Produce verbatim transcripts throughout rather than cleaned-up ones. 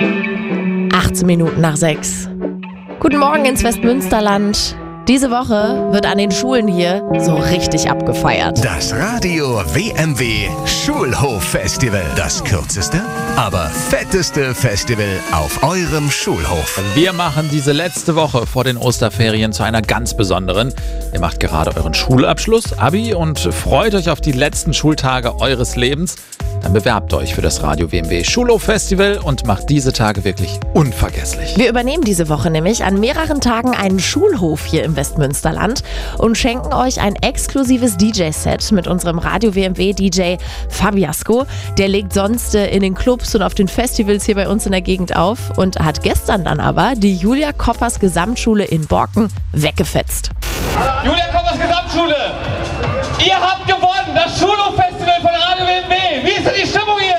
achtzehn Minuten nach sechs. Guten Morgen ins Westmünsterland. Diese Woche wird an den Schulen hier so richtig abgefeiert. Das Radio W M W Schulhof-Festival. Das kürzeste, aber fetteste Festival auf eurem Schulhof. Wir machen diese letzte Woche vor den Osterferien zu einer ganz besonderen. Ihr macht gerade euren Schulabschluss, Abi, und freut euch auf die letzten Schultage eures Lebens. Dann bewerbt euch für das Radio W M W Schulhof-Festival und macht diese Tage wirklich unvergesslich. Wir übernehmen diese Woche nämlich an mehreren Tagen einen Schulhof hier im Westmünsterland und schenken euch ein exklusives D J-Set mit unserem Radio W M W-D J Fabiasco. Der legt sonst äh, in den Clubs und auf den Festivals hier bei uns in der Gegend auf und hat gestern dann aber die Julia Koppers Gesamtschule in Borken weggefetzt. Julia Koppers Gesamtschule, ihr habt gewonnen, das Schulhof-Festival von Radio W M W. Wie ist denn die Stimmung hier?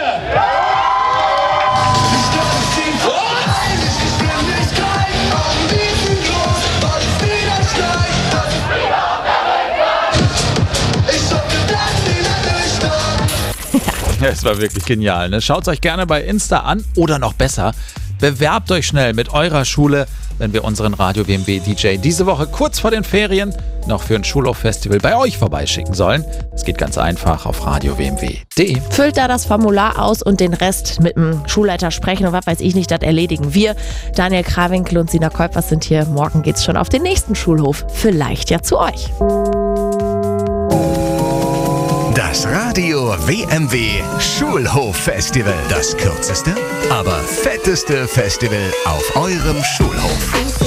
Ja, es war wirklich genial. Ne? Schaut es euch gerne bei Insta an oder noch besser, bewerbt euch schnell mit eurer Schule, wenn wir unseren Radio W M W-D J diese Woche kurz vor den Ferien noch für ein Schulhof-Festival bei euch vorbeischicken sollen. Es geht ganz einfach auf radio w m w punkt d e. Füllt da das Formular aus und den Rest mit dem Schulleiter sprechen und was weiß ich nicht, das erledigen wir. Daniel Krawinkel und Sina Kuipers sind hier. Morgen geht's schon auf den nächsten Schulhof. Vielleicht ja zu euch. Das Radio W M W Schulhof-Festival. Das kürzeste, aber fetteste Festival auf eurem Schulhof.